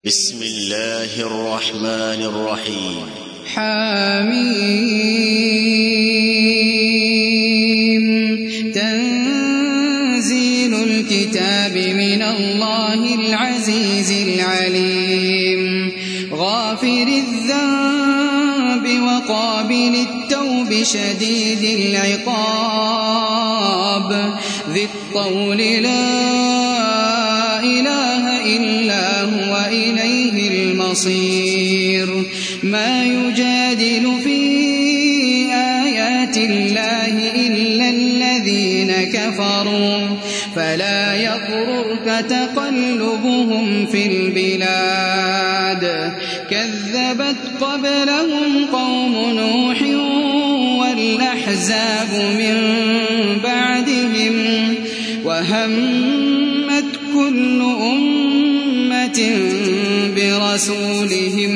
بسم الله الرحمن الرحيم. حميم. تنزيل الكتاب من الله العزيز العليم. غافر الذنب وقابل التوب شديد العقاب ذي الطول لا إله إلا هو إليه المصير. ما يجادل في آيات الله إلا الذين كفروا فلا يغررك تقلبهم في البلاد. كذبت قبلهم قوم نوح والأحزاب من بعدهم وهمت كل أمة برسولهم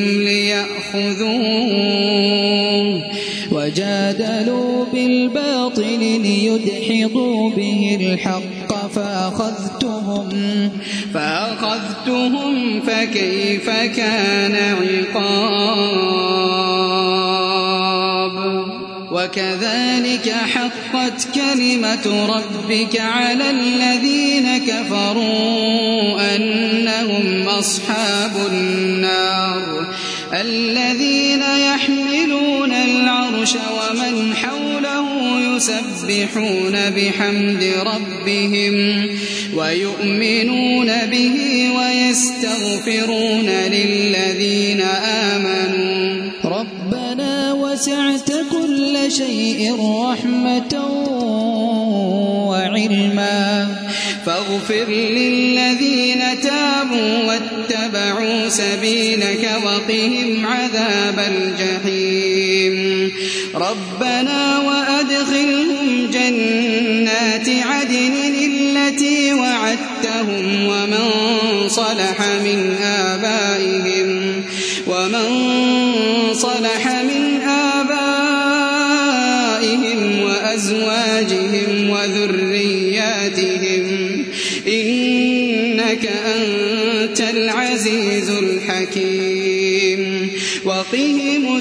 ليأخذوه وجادلوا بالباطل ليدحضوا به الحق فأخذتهم فكيف كان عقاب. وكذلك حقت كلمة ربك على الذين كفروا أنهم أصحاب النار. الذين يحملون العرش ومن حوله يسبحون بحمد ربهم ويؤمنون به ويستغفرون للذين آمنوا ربنا وسعت كل شيء رحمة وعلما فاغفر للذين تابوا واتبعوا سبيلك وقهم عذاب الجحيم. ربنا وأدخلهم جنات عدن التي وعدتهم ومن صلح من آبائهم وأزواجهم وذرياتهم إنك أنت العزيز الحكيم. وقهم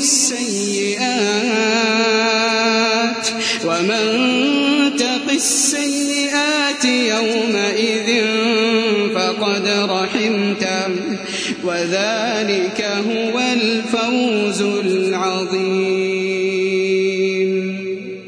السيئات ومن تق السيئات يومئذ فقد رحمته وذلك هو الفوز العظيم.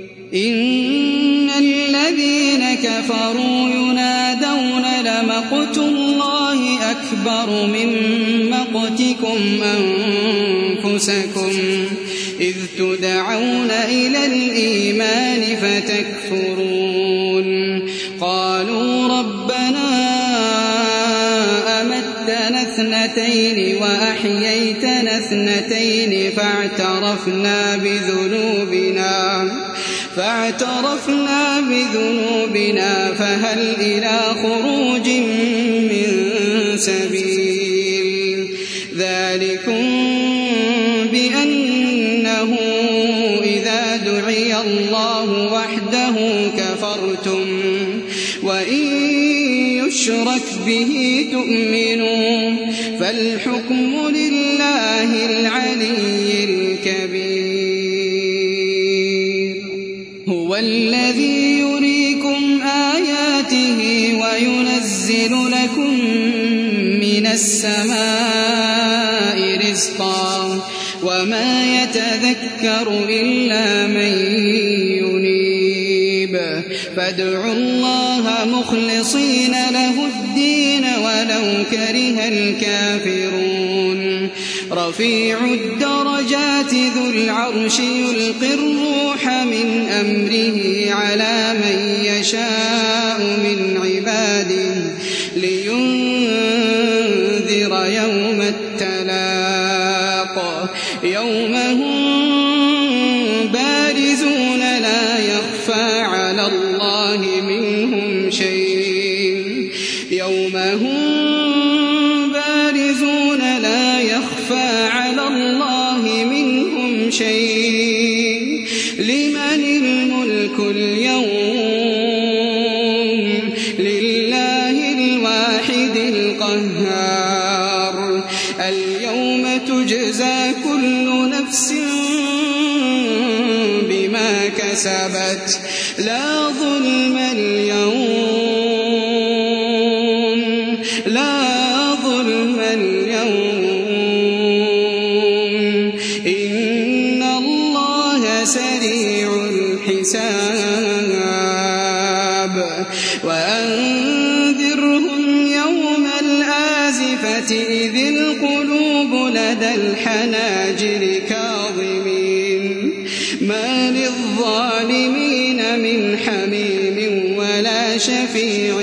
إن الذين كفروا ينادون لمقت الله أكبر من مقتكم أنفسكم إذ تدعون إلى الإيمان فتكفرون. قالوا ربنا أمتنا اثنتين وأحييتنا اثنتين فاعترفنا بذنوبنا فهل إلى خروج من سبيل. ذلكم بأنه إذا دعي الله وحده كفرتم وإن يشرك به تؤمنوا فالحكم لله العلي الكبير. هو الذي يريكم آياته وينزل لكم من السماء رزقا وما يتذكر إلا من ينيب. فادعوا الله مخلصين له الدين ولو كره الكافرون. رفيع الدرجات ذو العرش يلقي الروح من أمره على من يشاء من عباده لينذر يوم التلاق يوم هم بارزون لا يخفى على الله منهم شيء. يوم هم بارزون لا يخفى على الله منهم شيء. لمن الملك اليوم؟ لله الواحد القهار. اليوم تجزى كل نفس بما كسبت لا ظلم اليوم إن الله سريع الحساب وأنذرهم يوم الآزفة إذ القلوب لدى الحناجر كاظمين ما للظالمين من حميم ولا شفيع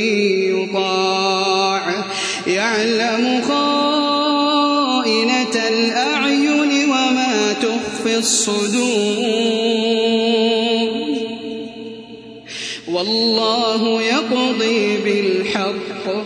يطاع يعلم خائنة الأعين وما تخفي الصدور والله يقضي بالحق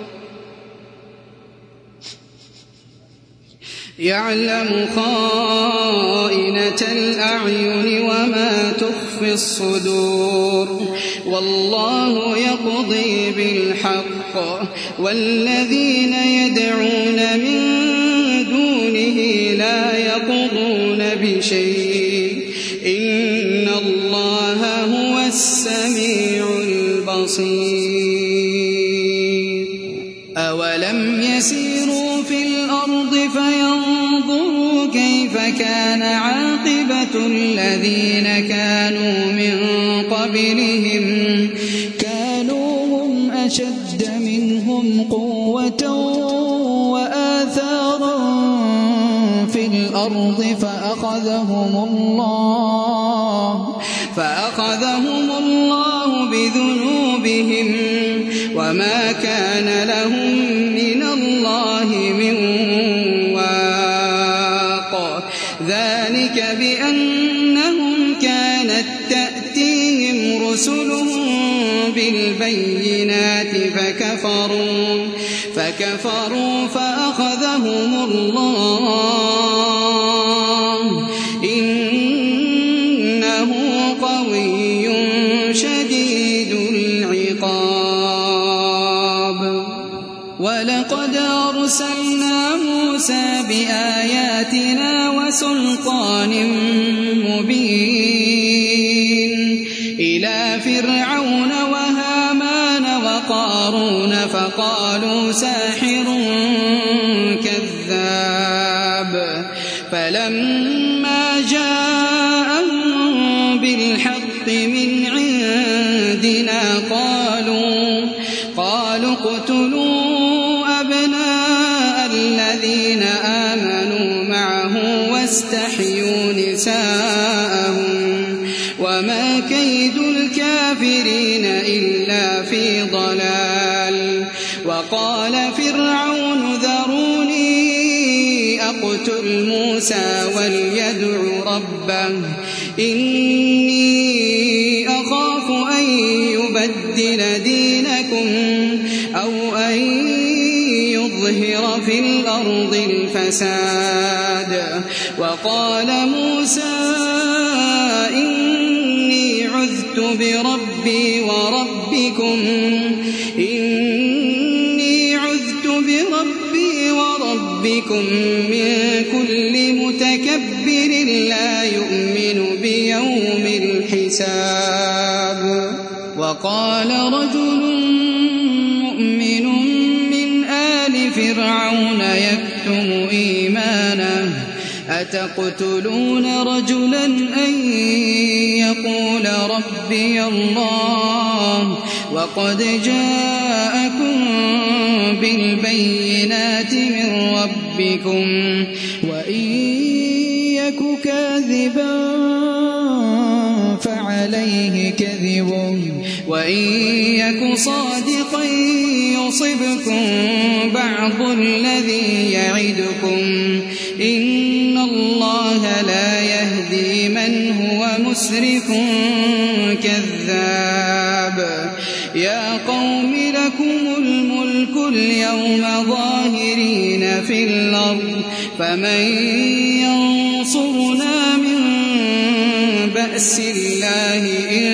يعلم خائنة الأعين وما تخفي الصدور والله يقضي بالحق والذين يدعون من دونه لا يقضون بشيء إن الله هو السميع البصير أولم يسيروا في الأرض فينظروا كيف كان عاقبة الذين كانوا من قبلهم كانوا هم أشد منهم قوة وآثارا في الأرض فأخذهم الله بذنوبهم وما كان لهم من الله من واق ذلك بأنهم كانت تأتيهم رسلهم بالبينات فكفروا فأخذهم الله إنه قوي شديد العقاب ولقد أرسلنا موسى بآياتنا وسلطان مبين إلى فرعون وهامان وقارون فقالوا ساحر كذاب فلما جاءهم بالحق من عندنا قالوا اقتلوا أبناء الذين آمنوا معه واستحيوا نساءهم وما كيد الكافرين إلا في ضلال وقال فرعون ذروني أقتل موسى وليدع ربه إني أخاف أن يبدل دينكم أو أن يظهر في الأرض الفساد وقال موسى إني عذت بربي وربكم من كل متكبر لا يؤمن بيوم الحساب وقال رجل مؤمن من آل فرعون يكتم إيمانه أتقتلون رجلا أن يقول ربي الله وقد جاءكم بالبينات من ربكم وإن يك كاذبا فعليه كذبه وإن يك صادقا يصبكم بعض الذي يعدكم إن الله لا يهدي من هو مسرف كذاب يا قوم لكم الملك اليوم ظاهرين في الأرض فمن ينصرنا من بأس الله إن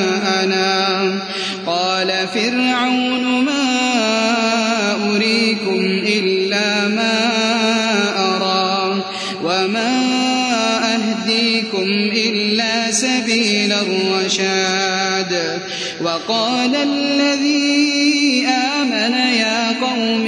جاءنا قال فرعون ما أريكم إلا ما أرى وما أهديكم إلا سبيل الرشاد وقال الذي آمن يا قوم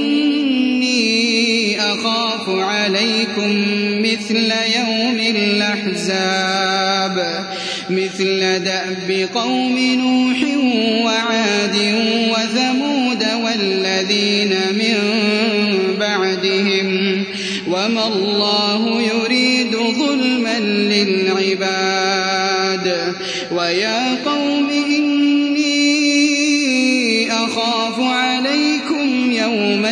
إني أخاف عليكم مثل يوم الأحزاب مثل دأب قوم نوح وعاد وثمود والذين من بعدهم وما الله يريد ظلما للعباد ويا قوم إني أخاف عليكم يوم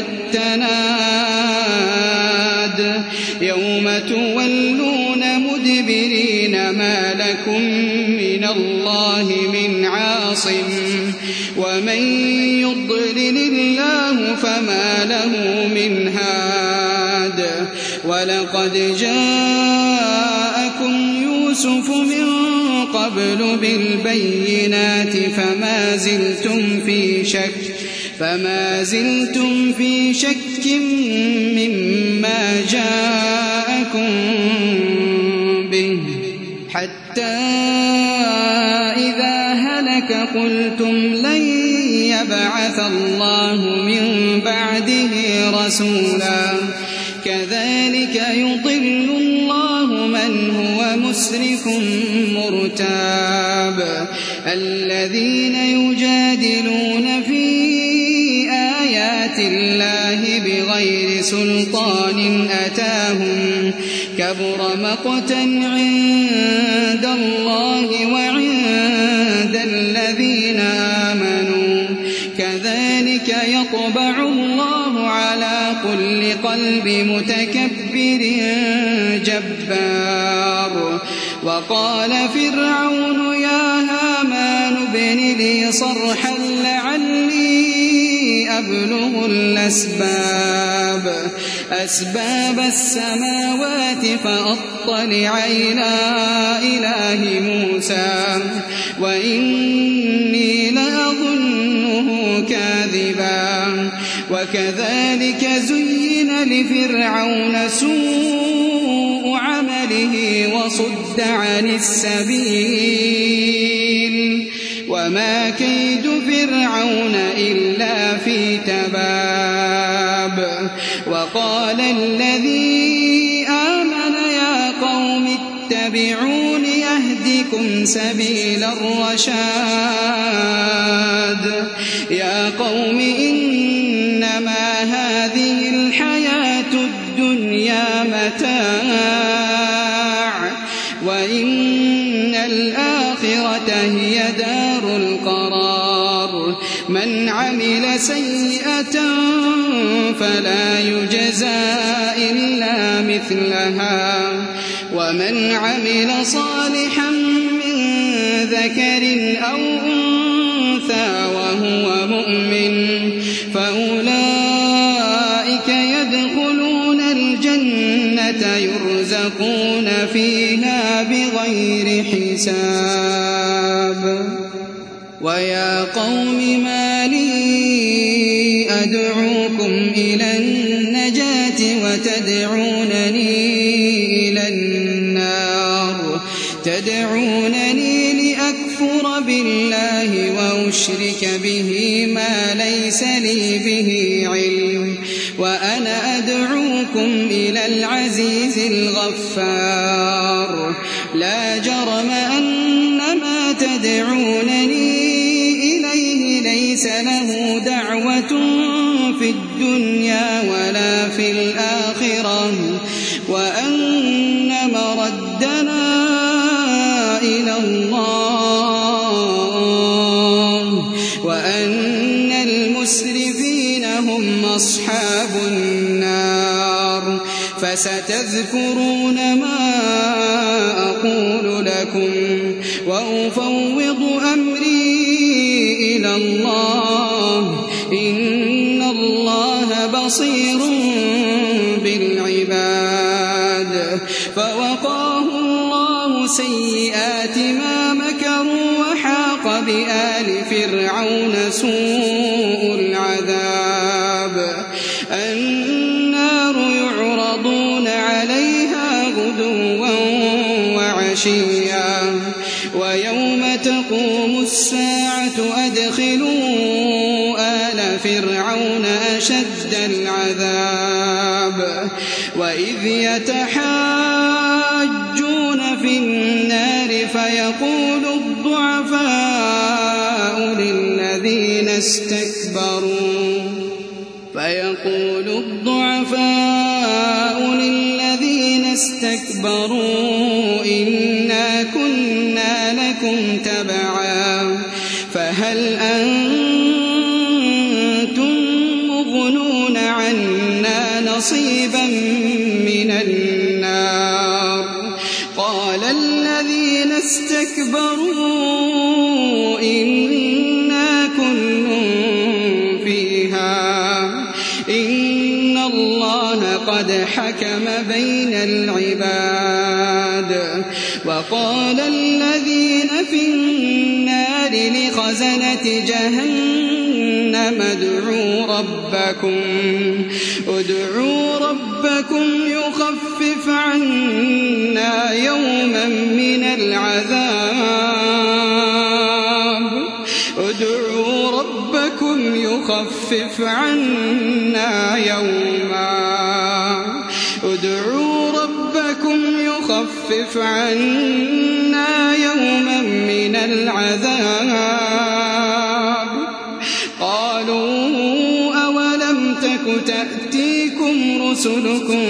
التناد يوم تولون مدبرين ما لكم من الله من عاصم ومن يضلل الله فما له من هاد ولقد جاءكم يوسف من قبل بالبينات فما زلتم في شك مما جاءكم به حتى إذا هلك قلتم لن يبعث الله من بعده رسولا كذلك يضل الله من هو مسرف مرتاب الذين يجادلون في آيات الله بغير سلطان أتاهم كبر مقتا عند الله وعند الذين آمنوا كذلك يطبع الله على كل قلب متكبر جبار وقال فرعون يا هامان ابن لي صرحا لعلي أبلغ أسباب السماوات فأطلع إلى إله موسى وإني لأظنه كاذبا وكذلك زين لفرعون سوء عمله وصد عن السبيل وما كيد فرعون إلا في تباب وقال الذي آمن يا قوم اتبعون يهدكم سبيل الرشاد يا قوم إنما هذه الحياة الدنيا متاع وإن الآخرة هي دار القرار من عمل سيئة فلا يجزى إلا مثلها ومن عمل صالحا من ذكر أو أنثى وهو مؤمن فأولئك يدخلون الجنة يرزقون فيها بغير حساب ويا قوم ما لي أدعوكم إلى النجاة تدعونني لأكفر بالله وأشرك به ما ليس لي به علم وأنا أدعوكم إلى العزيز الغفار لا جرم أن ما تدعونني إليه ليس له دعوة في الدنيا ولا في الآخرة وأن مردنا إلى الله وأن المسرفين هم أصحاب النار فستذكرون ما أقول لكم وأفوض أمري إلى الله إن الله بصير بالعباد فوقاه الله سيئات ما مكروا وحاق بآل فرعون سوء العذاب النار يعرضون عليها غدوا وعشيا ويوم تقوم الساعة أدخلوا آل فرعون أشد العذاب وإذ يتحاجون في النار فيقول الضعفاء للذين استكبروا إنا كنا لكم تبعا فهل أنتم مغنون عنا نصيبا من النار قال الذين استكبروا إنا كل فيها إن الله قد حكم بين العباد وقال الذين في النار لخزنة جهنم ادعوا ربكم يخفف عنا يوما من العذاب يخفف عنا يوما من العذاب قالوا أولم تك تأتيكم رسلكم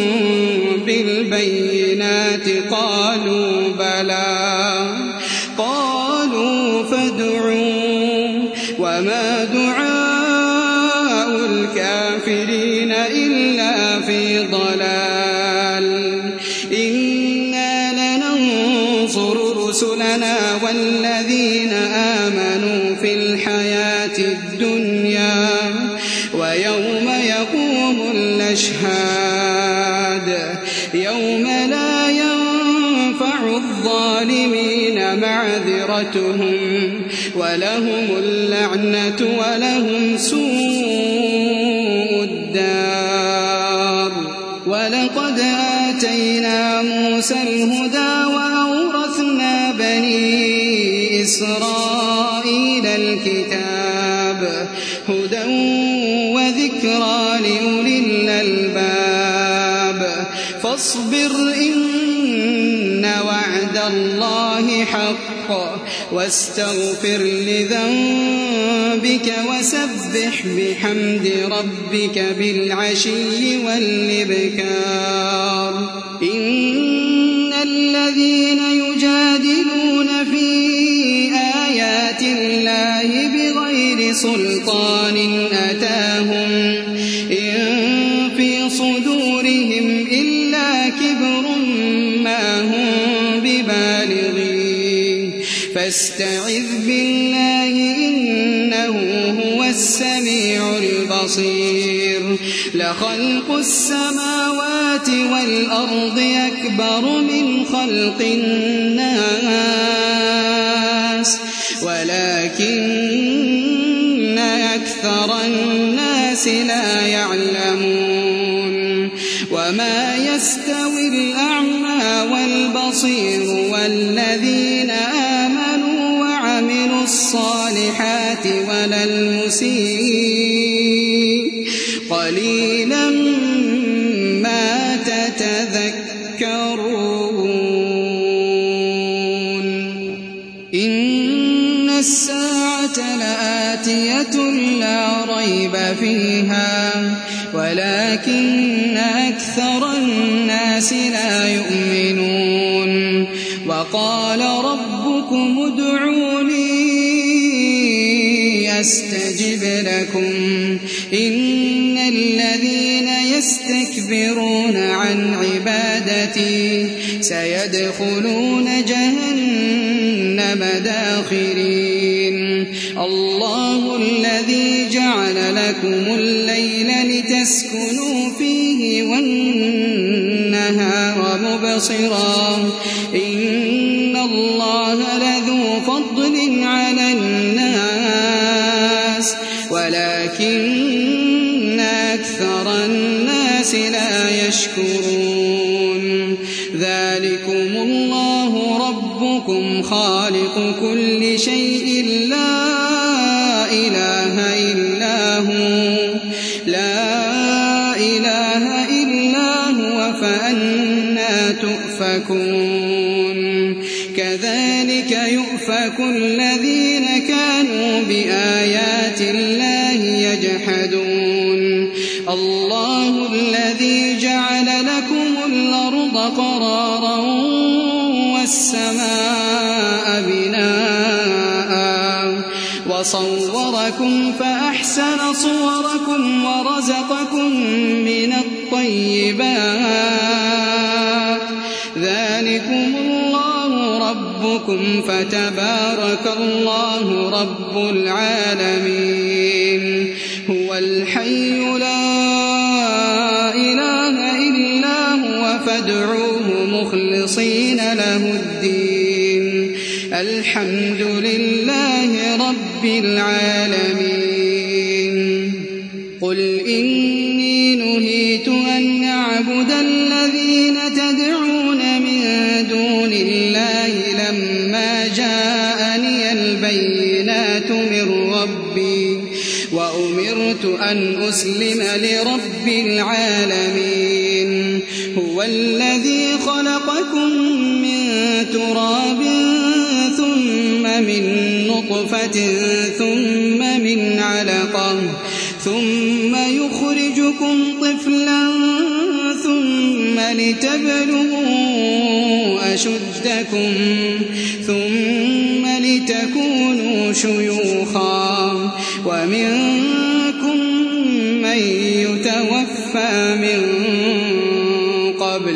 بالبينات قالوا بلى قالوا فادعوا وما دعاء الكافرين إلا في ضلال إنا لننصر رسلنا والذين آمنوا في الحياة الدنيا ويوم يقوم الأشهاد يوم لا ينفع الظالمين معذرتهم ولهم اللعنة ولهم سوء الدار ولقد آتينا موسى الهدى وأورثنا بني إسرائيل الكتاب هدى وذكرى لأولي الألباب فاصبر إن وعد الله حق واستغفر لذنبك وسبح بحمد ربك بالعشي والإبكار إن الذين يجادلون في آيات الله بغير سلطان أتاهم إن في صدورهم إلا كبر ما هم ببالغيه فاستعذ بالله إنه هو السميع البصير لخلق السماوات والأرض أكبر من خلق الناس ولكن أكثر الناس لا يعلمون وما يستوي الأعمى والبصير والذين آمنوا وعملوا الصالحات ولا المسيء قليلا ما تتذكرون إن الساعة لآتية لا ريب فيها ولكن أكثر الناس لا يؤمنون وقال ربكم ادعوني أستجب لكم إن الذين يستكبرون عن عبادتي سيدخلون جهنم داخرين الله الذي جعل لكم الليل لتسكنوا فيه والنهار مبصرا إن الله لذو فضل على الناس ولكن أكثر الناس الناس لا يشكرون ذلكم الله ربكم خالق كل شيء لا إله إلا هو فأنى تؤفكون كذلك يؤفك الذين كانوا بآيات الله يجحدون الله الذي جعل لكم الأرض قرارا والسماء بناء وصوركم فأحسن صوركم ورزقكم من الطيبات ذلكم الله ربكم فتبارك الله رب العالمين هو الحي لا إله إلا هو فادعوه مخلصين له الدين الحمد لله رب العالمين قل إني نهيت أن أعبد الذين تدعون من دون الله لما جاءني البينات من ربي وأمرت أن أسلم لرب العالمين هو الذي خلقكم من تراب ثم من نطفة ثم من علقة ثم يخرجكم طفلا ثم لتبلغوا أشدكم ثم لتكونوا شيوخا ومنكم من يتوفى من قبل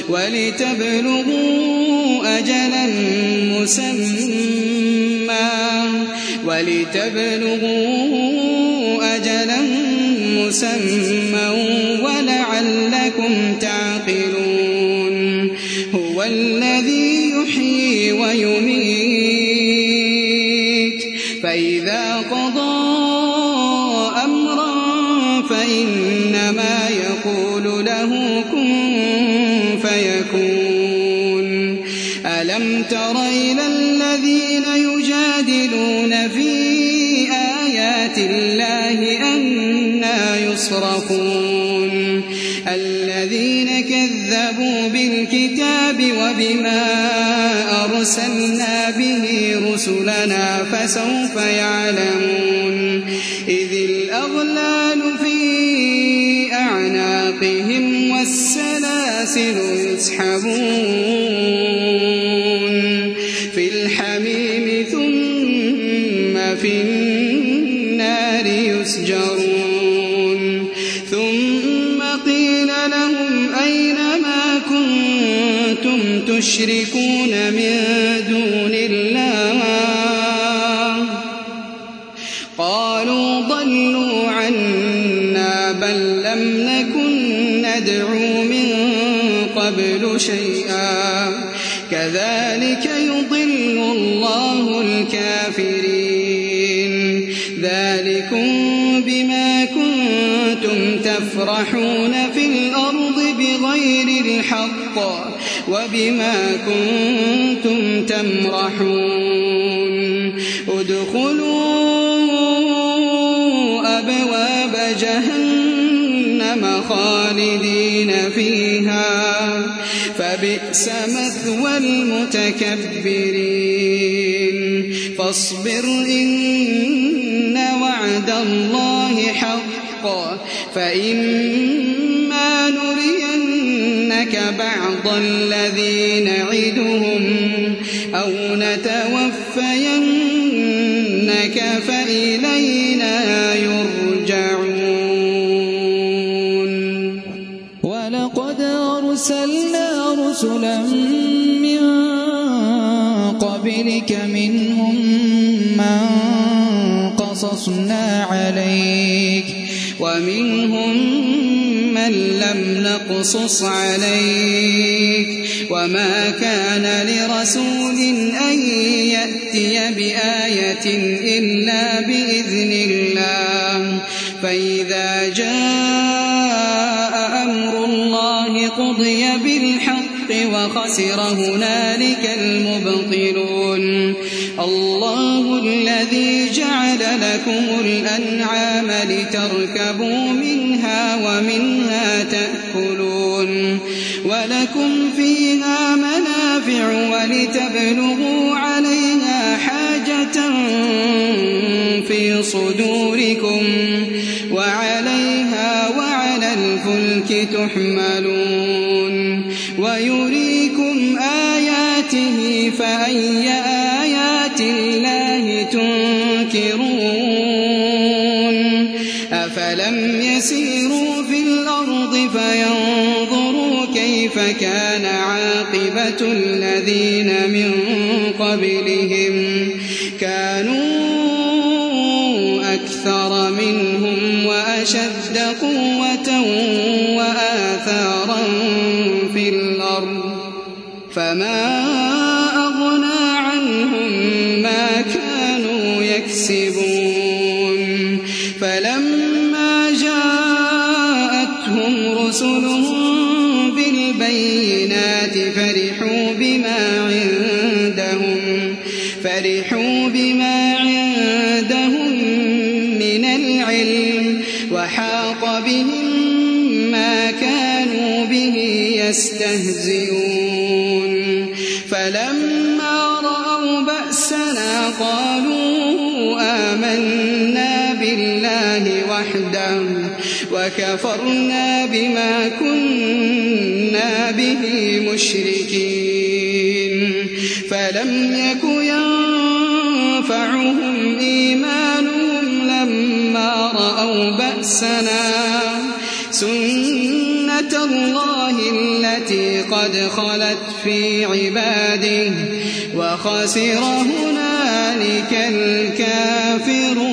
ولتبلغوا أجلا مسمى ولعلكم تعقلون هو الذي يحيي ويميت فإذا قضى أمرا فإنما يقول له كن فيكون ألم تر إلى الذين يجادلون في آيات الله أنى يصرفون الذين كذبوا بالكتاب وبما أرسلنا به رسلنا فسوف يعلمون إذ الأغلال في أعناقهم والسلاسل يسحبون في الحميم ثم في النار يسجرون ثم قيل لهم أين ما كنتم تشركون من دون الله قالوا ضلوا عنا بل لم نكن ندعو من قبل شيئا كذلك يضل الله الكافرين ذلكم بما كنتم تفرحون في الأرض بغير الحق وبما كنتم تمرحون ادخلوا أبواب جهنم خالدين فيها فبئس مثوى المتكبرين فاصبر إن وعد الله حق فإما نرينك بعض الذي نعدهم أو نتوفينك فإلينا يرجعون ولقد أرسلنا رسلا من قبلك منهم من قصصنا عليك ومنهم من لم نقصص عليك وما كان لرسول أن يأتي بآية إلا بإذن الله فإذا جاء قضي بالحق وخسر هنالك المبطلون الله الذي جعل لكم الأنعام لتركبوا منها ومنها تأكلون ولكم فيها منافع ولتبلغوا عليها حاجة في صدوركم وعليها وعلى الفلك تحملون ويريكم آياته فأي آيات الله تنكرون أفلم يسيروا في الأرض فينظروا كيف كان عاقبة الذين من قبلهم كانوا أكثر منهم وأشد قوة وآثارا في الأرض فما أغنى عنهم ما كانوا يكسبون فلما جاءتهم رسلهم بالبينات فرحوا بما عندهم من العلم وحاق بهم ما كانوا به يستهزئون فلما رأوا بأسنا قالوا آمنا بالله وحده وكفرنا بما كنا به مشركين فلم يك ينفعهم إيمانهم لما رأوا بأسنا سنة الله التي قد خلت في عباده وخسر هنالك الكافرون